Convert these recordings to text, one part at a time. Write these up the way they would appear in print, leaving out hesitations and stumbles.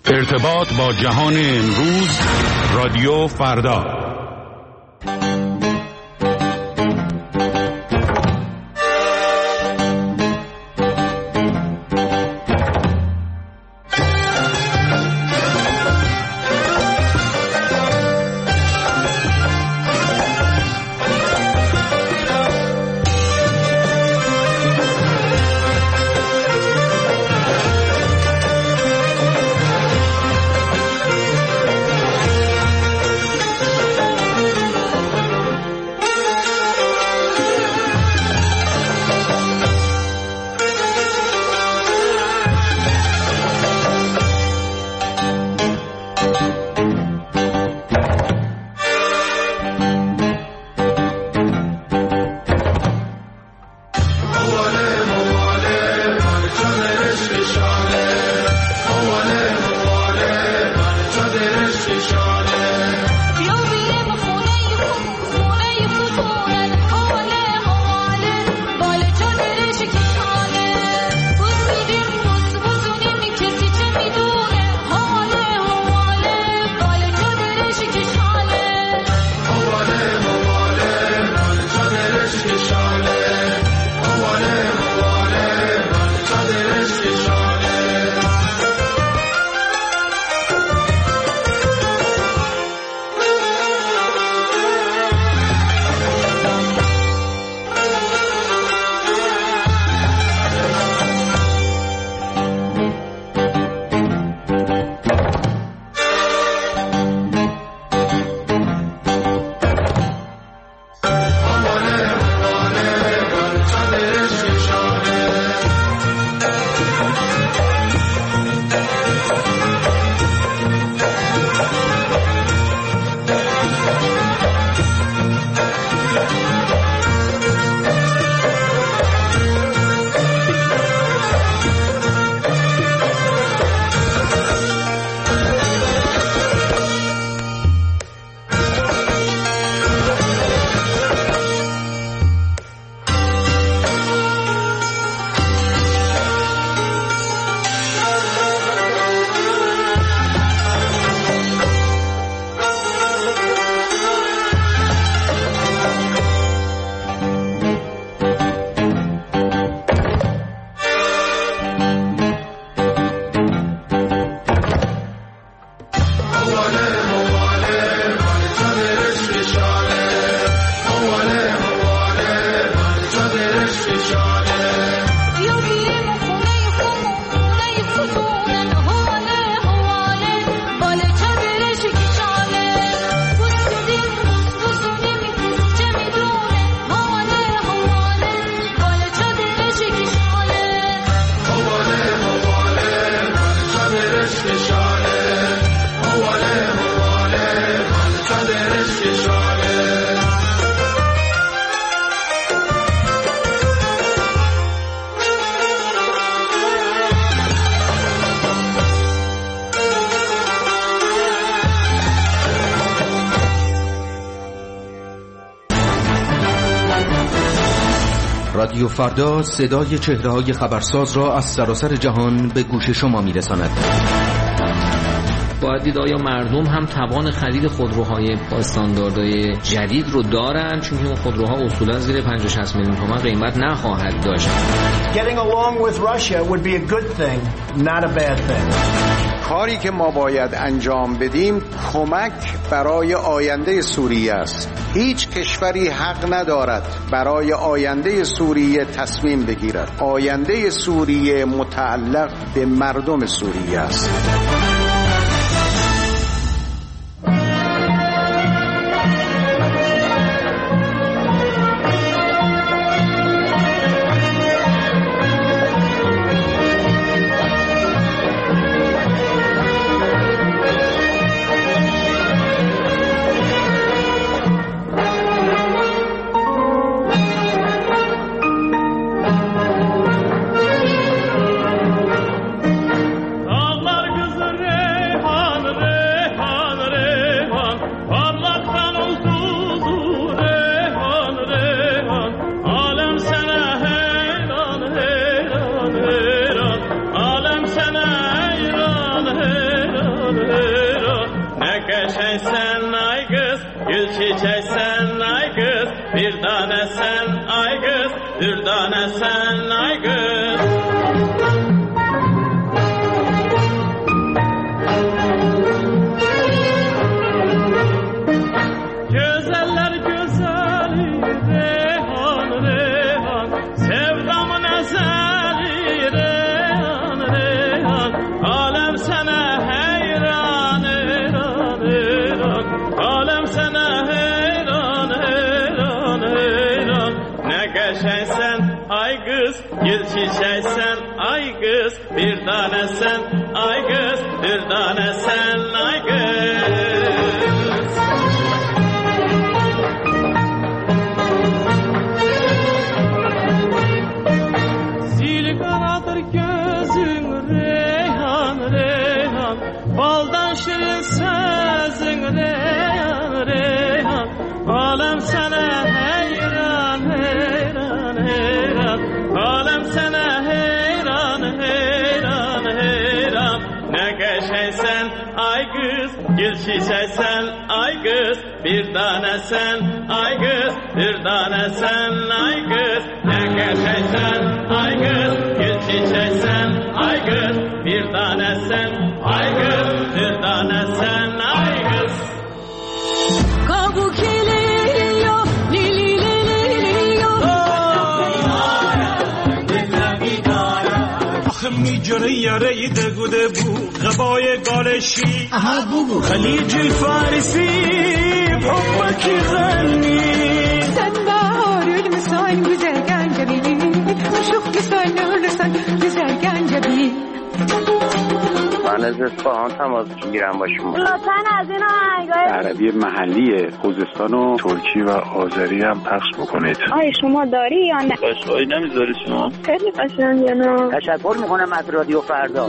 ارتباط با جهان امروز، رادیو فردا. رادیو فردا صدای چهره‌های خبرساز را از سراسر جهان به گوش شما می‌رساند. باید دید آیا مردم هم توان خرید خودروهای با استانداردهای جدید رو دارن، چون اون خودروها اصولا زیر 50-60 میلیون تومان قیمت نخواهد داشت. Getting along with Russia would be a good thing, not a bad thing. کاری که ما باید انجام بدیم کمک برای آینده سوریه است. هیچ کشوری حق ندارد برای آینده سوریه تصمیم بگیرد. آینده سوریه متعلق به مردم سوریه است. Ağlar kızı geçeysen ay kız, gül çiçeksen ay kız, bir tane sen ay kız, bir tane sen ay kız. Güzeller güzeli Reyhan Reyhan, sevdamın ezeli Reyhan Reyhan, alem sana heyran heyran heyran, alem sana heyran heyran heyran. Ne geçeysen ay kız, gül çiçeksen ay kız, bir tane sen ay kız, bir tane sen ay kız. Baldan şirin sözün Reyhan Reyhan, alem sana heyran heyran heyran, alem sana heyran heyran heyran. Ne geçeysen ay kız, gül çiçeksen ay kız, bir tane sen ay kız, bir tane sen ay kız. Ne geçeysen ay kız, gül çiçeksen ay kız, bir tane sen ay kız, bir tane sen ay kız. Kabuk geliyor, lili liliyor. آخه میجره یاره دگوده بو غبای گالشی خلیج فارسی حبکی غنی Sen bahar ölmüşsen güzel gencebi, aşık güzel ölürsen güzel gencebi. من از اصفهان تماس میگیرم با شما. لطفاً از این آهنگای عربی محلی خوزستان و ترکی و آذری هم پخش بکنید. آیا شما داری یا نه؟ قشقایی نمیذاری شما؟ خیلی قشنگه نه؟ تشکر میکنم از رادیو فردا.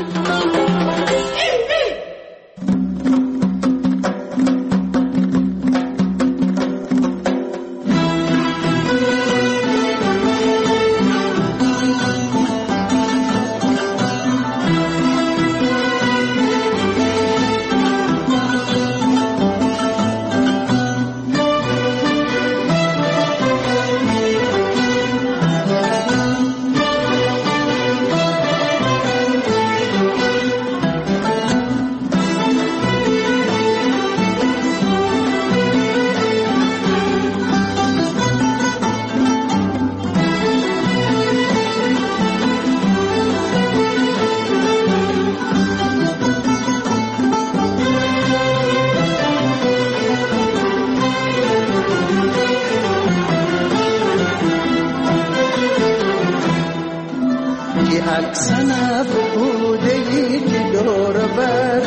عکسنا بوده که دور بر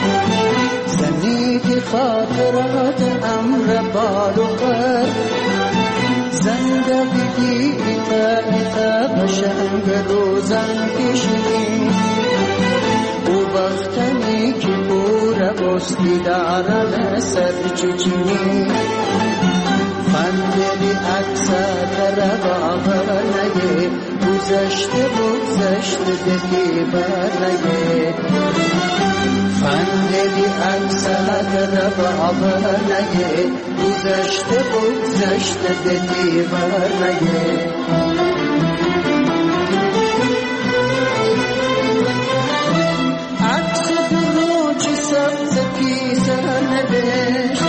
زنی که خاطرات امر بال و پر زندگی تا قشنگ روزن کشید او بختمی که پور بستی دارم سر چچینی خندلی اکثر ربابر نگه گذشته دکی بر نگه خندلی اکثر ربابر نگه گذشته دکی بر نگه عکس دروچ سبز کیسه نوشت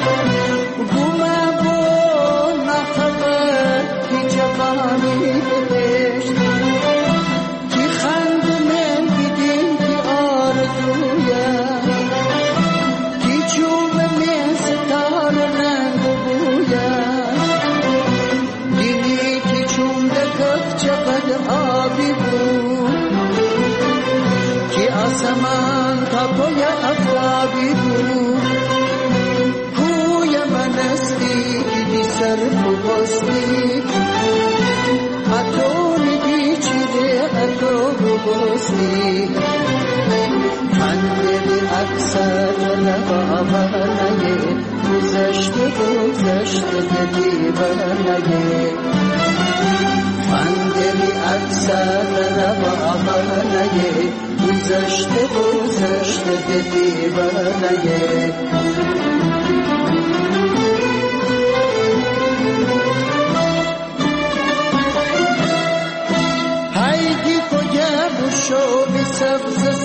آسمان تا پای افرابی بود کوی من استی که سر بستی اتونی بیچیده اتو بستی خندلی اکثر لبابر نگه گذشته دلی بر نگه خندلی اکثر لبابر نگه گذشته دلی بر نگه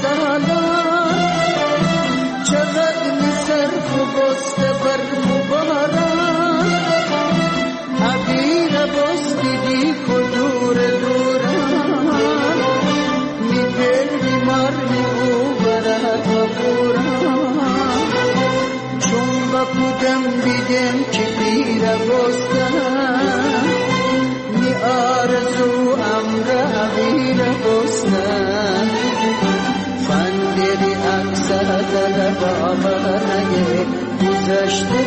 بالا چقدر میصرف و بسته بر مبارا عبیر بستگی کدور دورا میپر بیمار میگو برد و بورا چون با کودم دیدم که پیر بستن می آرزو امر عبیر بستن فندری اکثر در بابانه گذشته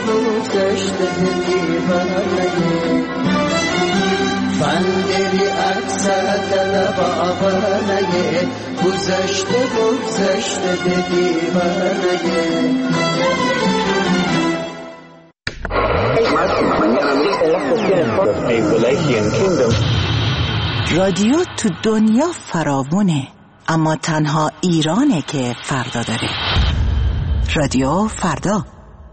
دیوانه فندری اکثر در بابانه گذشته دیوانه رادیو تو دنیا فراوونه، اما تنها ایرانه که فردا داره. رادیو فردا.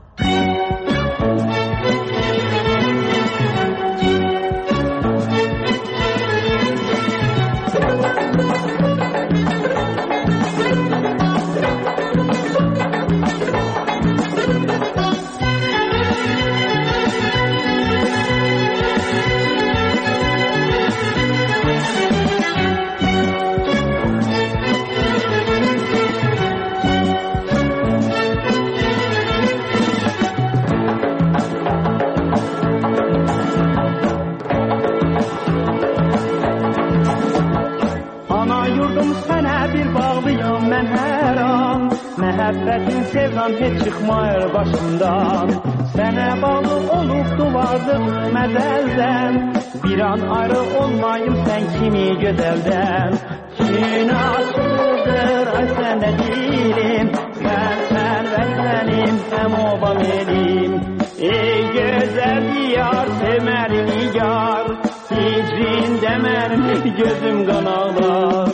Məhəbbətin sevdan heç çıxmayır başımdan Sənə bağlı olubdu vardıq məzəldən Bir an ayrı olmayım sən kimi gözəldən Kin açıldır ay səndə dilim Sən və sənim həm obam elim Ey gözəl diyar sevməli nigar Hicrində mənim gözüm qan ağlar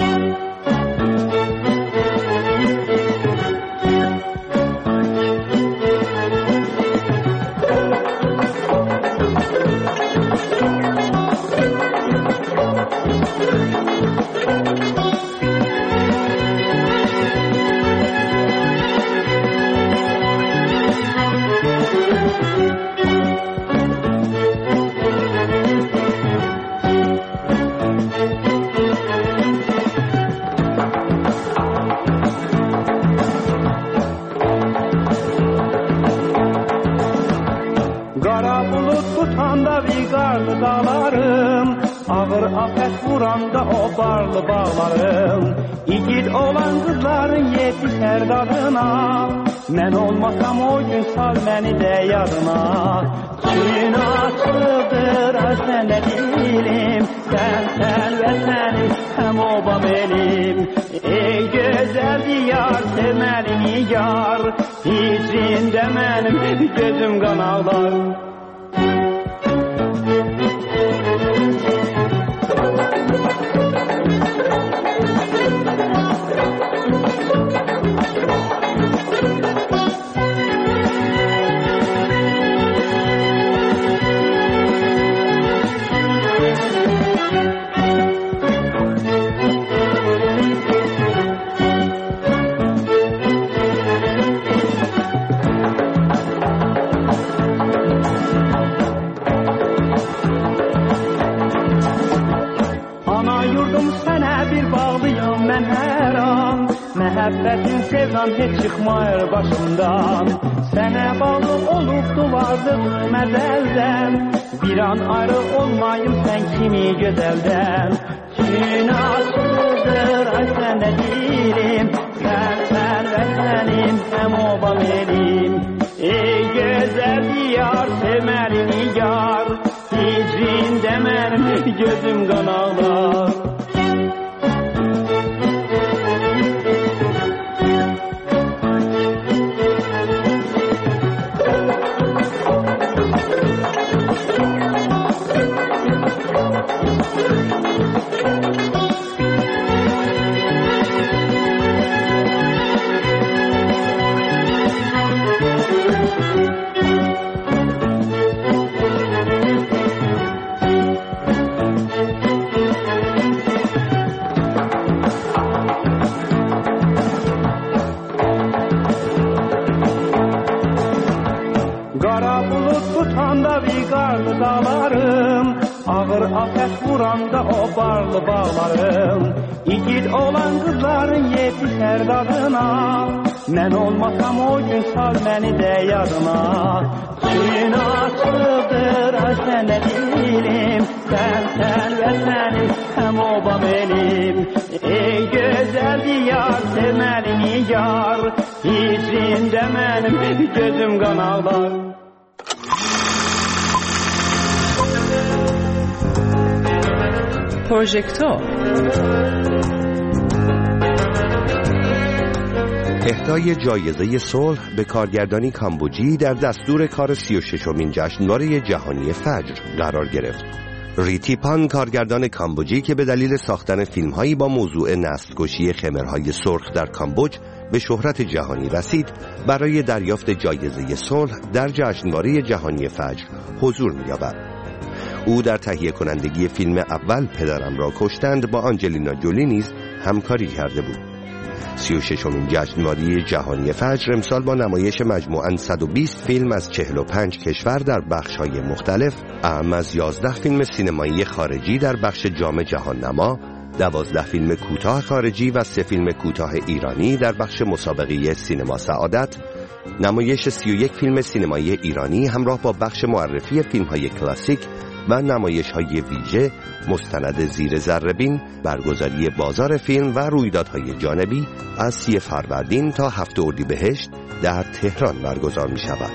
dağlarım Ağır afət vuranda o barlı bağlarım İgid olan qızların yetişər dadına Mən olmasam o gün sal məni də yadına Kin açıldır səndə dilim Sən və sənim həm obam elim Ey gözəl diyar sevməli nigar Hicrində mənim gözüm qan ağlar Məhəbbətin sevdan heç çıxmayır başımdan Sənə bağlı olubdu vardıq məzəldən Bir an ayrı olmayım sən kimi gözəldən Kin açıldır ay səndə dilim Sən və sənim həm obam elim Ey gözəl diyar sevməli nigar Hicrində mənim gözüm qan ağlar Alır ateş vuranda o barlı bağlarım, İgid olan kızların yetişer dadına. Ben olmasam o gün sal beni de yadına. Suyun açıldır sen de dilim, sen ve senin hem oba benim. Ey güzel diyar sevmelini yar, İçinde benim gözüm kan ağlar. پروژکتور اهدای جایزه صلح به کارگردانی کامبوجی در دستور کار 36مین جشنواره جهانی فجر قرار گرفت. ریتیپان کارگردان کامبوجی که به دلیل ساختن فیلم‌هایی با موضوع نسل‌کشی خمرهای سرخ در کامبوج به شهرت جهانی رسید، برای دریافت جایزه صلح در جشنواره جهانی فجر حضور می‌یابد. او در تهیه کنندگی فیلم اول پدرم را کشتند با آنجلینا جولی نیز همکاری کرده بود. 36مین جشنواره جهانی فجر امسال با نمایش مجموعاً 120 فیلم از 45 کشور در بخش‌های مختلف، اعم از 11 فیلم سینمایی خارجی در بخش جام جهان نما، 12 فیلم کوتاه خارجی و 3 فیلم کوتاه ایرانی در بخش مسابقه سینما سعادت، نمایش 31 فیلم سینمایی ایرانی همراه با بخش معرفی فیلم‌های کلاسیک و نمایش‌های ویژه، مستند زیر ذره‌بین، برگزاری بازار فیلم و رویدادهای جانبی از 30 فروردین تا 7 اردیبهشت در تهران برگزار می‌شود.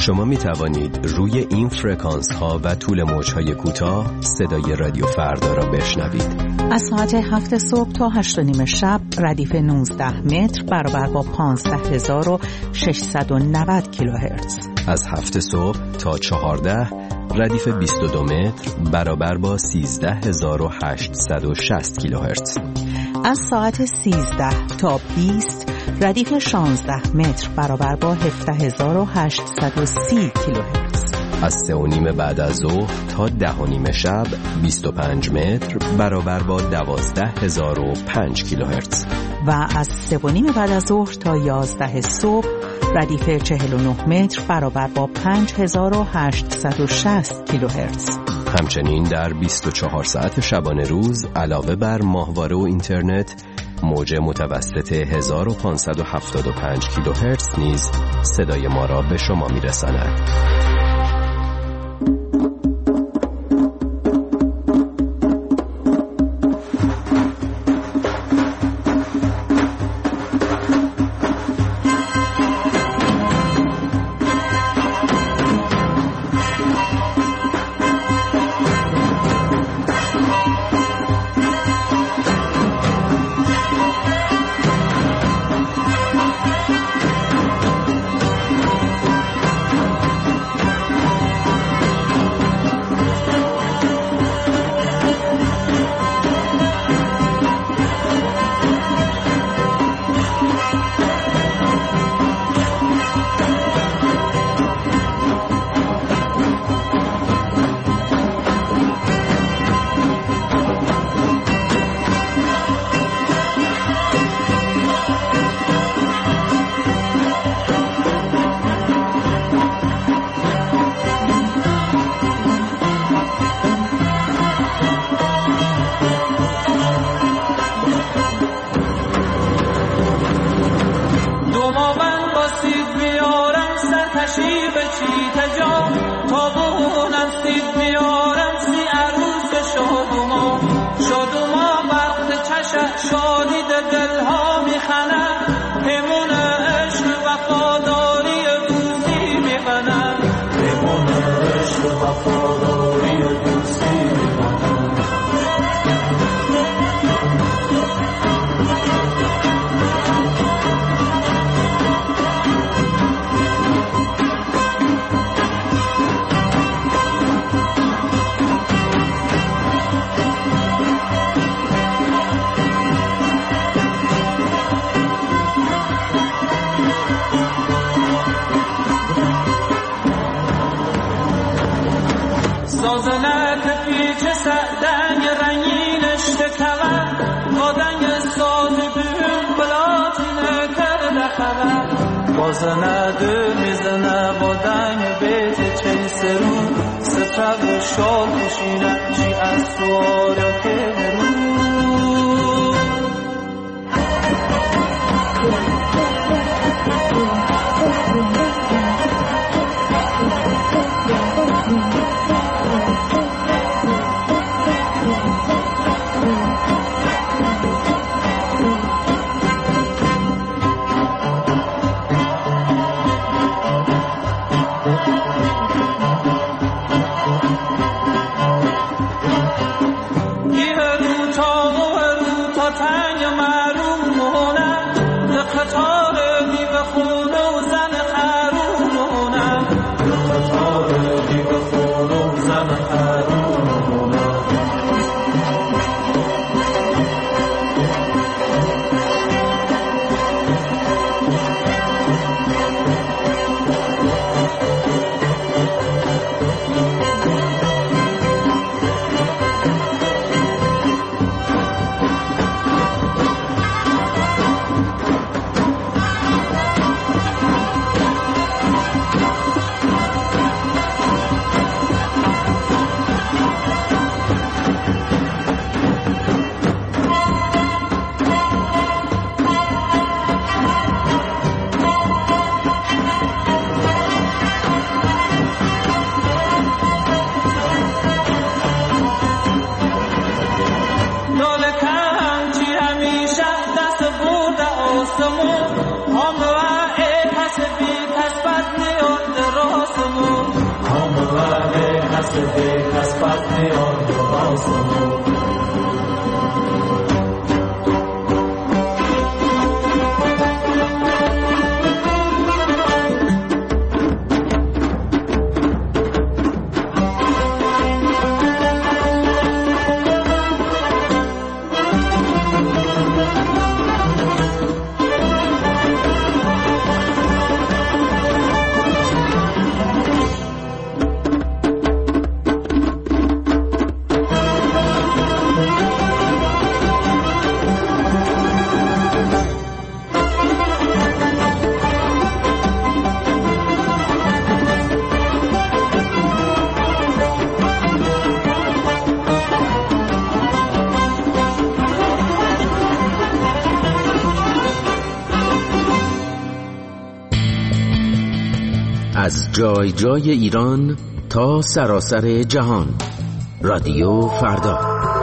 شما می توانید روی این فرکانس ها و طول موج های کوتاه صدای رادیو فردا را بشنوید. از ساعت 7 صبح تا 8:30 شب ردیف 19 متر برابر با 15690 کیلوهرتز. از 7 صبح تا 14 ردیف 22 متر برابر با 13860 کیلوهرتز. از ساعت 13 تا 20 ردیف 16 متر برابر با 17830 کیلوهرتز. از 3:30 بعد از ظهر تا 10:30 شب 25 متر برابر با 12005 کیلوهرتز. و از 3:30 بعد از ظهر تا 11 صبح ردیف 49 متر برابر با 5860 کیلوهرتز. همچنین در 24 ساعت شبانه روز علاوه بر ماهواره و اینترنت، موج متوسط 1575 کیلوهرتز نیز صدای ما را به شما میرساند. Bazanadı mizana bodang bete çeseru sıçab şol kuşina çi asora keru تنگ معروم مونه قطار بی بخونه و زن خر شده از فتح آسمان. از جای جای ایران تا سراسر جهان، رادیو فردا.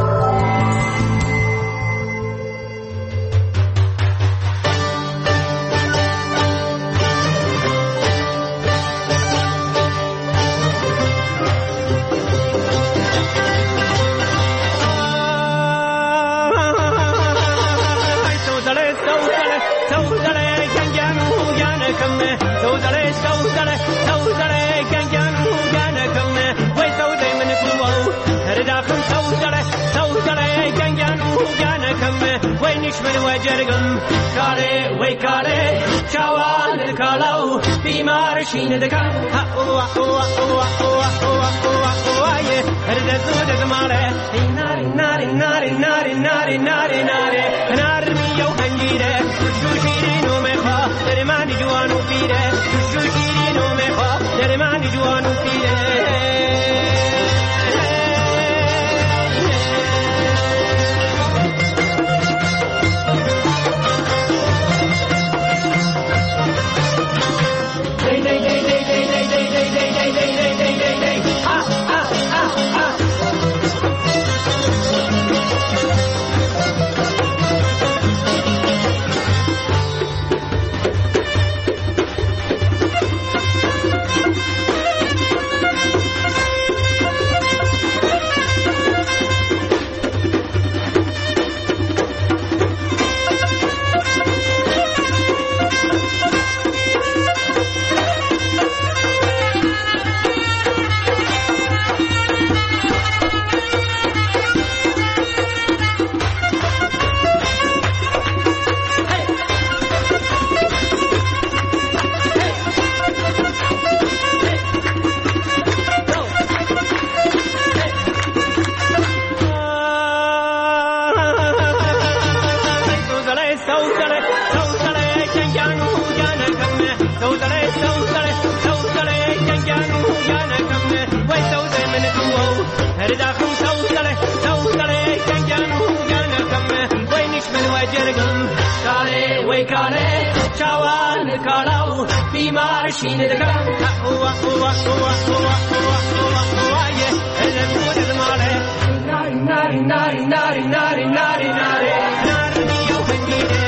Shine the gun, ha oh oh oh oh oh oh oh oh yeah. Her the good the mare, nari nari nari nari nari nari nari. Nari yo hanjire, shushiri no me kha, tere mani juanu pire. Shushiri no me kha, tere mani juanu pire. Shine the gun, oh oh oh oh oh oh oh yeah. And the good the mare, nari nari nari nari nari nari nari. Nari yo hanjire.